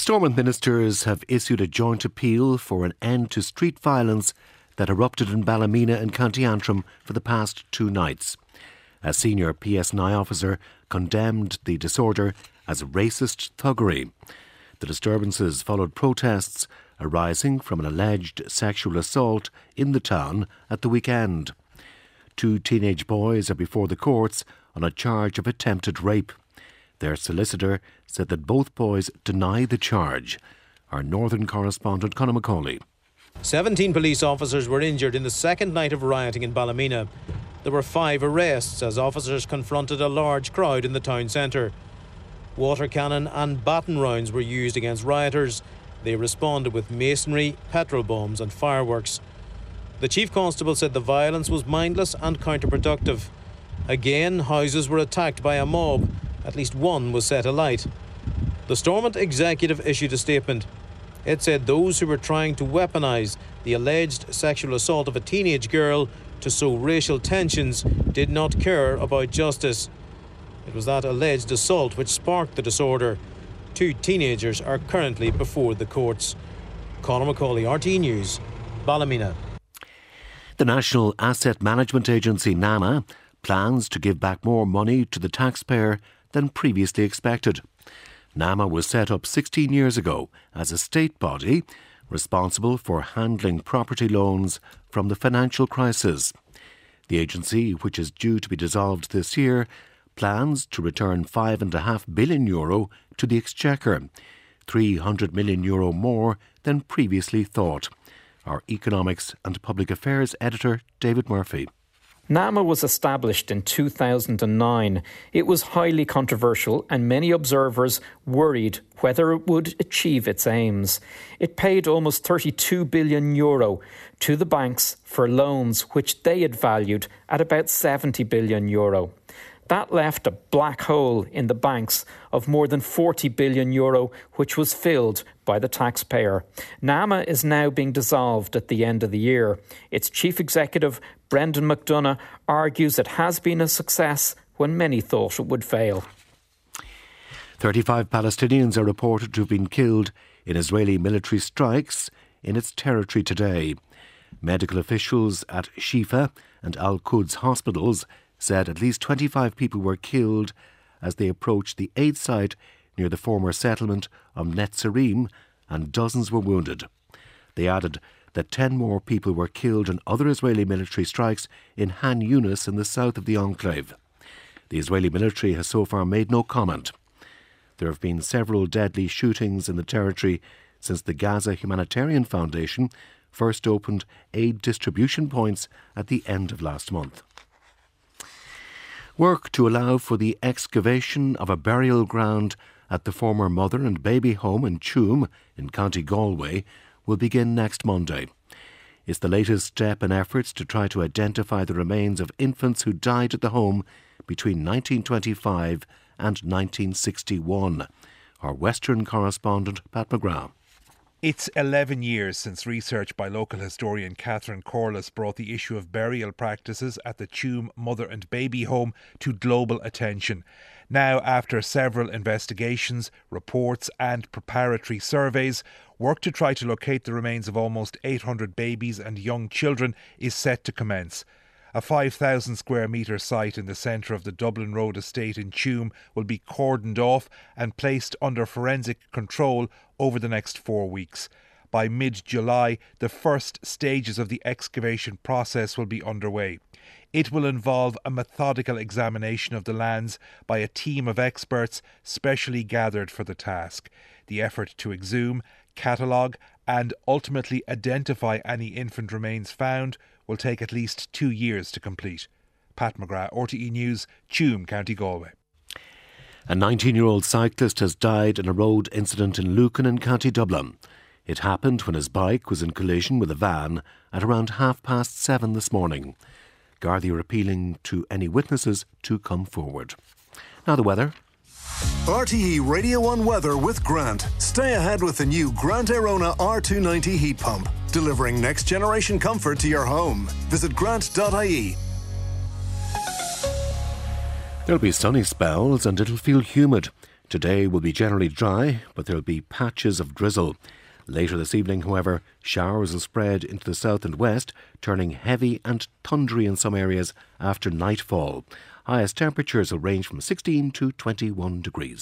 Stormont ministers have issued a joint appeal for an end to street violence that erupted in Ballymena and County Antrim for the past 2 nights. A senior PSNI officer condemned the disorder as racist thuggery. The disturbances followed protests arising from an alleged sexual assault in the town at the weekend. 2 teenage boys are before the courts on a charge of attempted rape. Their solicitor said that both boys deny the charge. Our northern correspondent Conor McCauley. 17 police officers were injured in the second night of rioting in Ballymena. There were 5 arrests as officers confronted a large crowd in the town centre. Water cannon and baton rounds were used against rioters. They responded with masonry, petrol bombs and fireworks. The Chief Constable said the violence was mindless and counterproductive. Again, houses were attacked by a mob. At least one was set alight. The Stormont executive issued a statement. It said those who were trying to weaponise the alleged sexual assault of a teenage girl to sow racial tensions did not care about justice. It was that alleged assault which sparked the disorder. 2 teenagers are currently before the courts. Conor McCauley, RTE News, Ballymena. The National Asset Management Agency, NAMA, plans to give back more money to the taxpayer than previously expected. NAMA was set up 16 years ago as a state body responsible for handling property loans from the financial crisis. The agency, which is due to be dissolved this year, plans to return €5.5 billion to the Exchequer, €300 million more than previously thought. Our Economics and Public Affairs editor, David Murphy. NAMA was established in 2009. It was highly controversial and many observers worried whether it would achieve its aims. It paid almost €32 billion to the banks for loans which they had valued at about €70 billion. That left a black hole in the banks of more than €40 billion, which was filled by the taxpayer. NAMA is now being dissolved at the end of the year. Its chief executive, Brendan McDonagh, argues it has been a success when many thought it would fail. 35 Palestinians are reported to have been killed in Israeli military strikes in its territory today. Medical officials at Shifa and Al-Quds hospitals said at least 25 people were killed as they approached the aid site near the former settlement of Netzarim, and dozens were wounded. They added that 10 more people were killed in other Israeli military strikes in Han Yunis in the south of the enclave. The Israeli military has so far made no comment. There have been several deadly shootings in the territory since the Gaza Humanitarian Foundation first opened aid distribution points at the end of last month. Work to allow for the excavation of a burial ground at the former mother and baby home in Tuam in County Galway will begin next Monday. It's the latest step in efforts to try to identify the remains of infants who died at the home between 1925 and 1961. Our Western correspondent, Pat McGrath. It's 11 years since research by local historian Catherine Corliss brought the issue of burial practices at the Tuam Mother and Baby Home to global attention. Now, after several investigations, reports and preparatory surveys, work to try to locate the remains of almost 800 babies and young children is set to commence. A 5,000 square metre site in the centre of the Dublin Road estate in Tuam will be cordoned off and placed under forensic control over the next 4 weeks. By mid-July, the first stages of the excavation process will be underway. It will involve a methodical examination of the lands by a team of experts specially gathered for the task. The effort to exhume, catalogue and ultimately identify any infant remains found will take at least 2 years to complete. Pat McGrath, RTE News, Tuam, County Galway. A 19-year-old cyclist has died in a road incident in Lucan in County Dublin. It happened when his bike was in collision with a van at around 7:30 this morning. Gardaí are appealing to any witnesses to come forward. Now the weather. RTE Radio 1 weather with Grant. Stay ahead with the new Grant Airona R290 heat pump, delivering next generation comfort to your home. Visit grant.ie. There'll be sunny spells and it'll feel humid. Today will be generally dry, but there will be patches of drizzle. Later this evening, however, showers will spread into the south and west, turning heavy and thundery in some areas after nightfall. Highest temperatures will range from 16 to 21 degrees.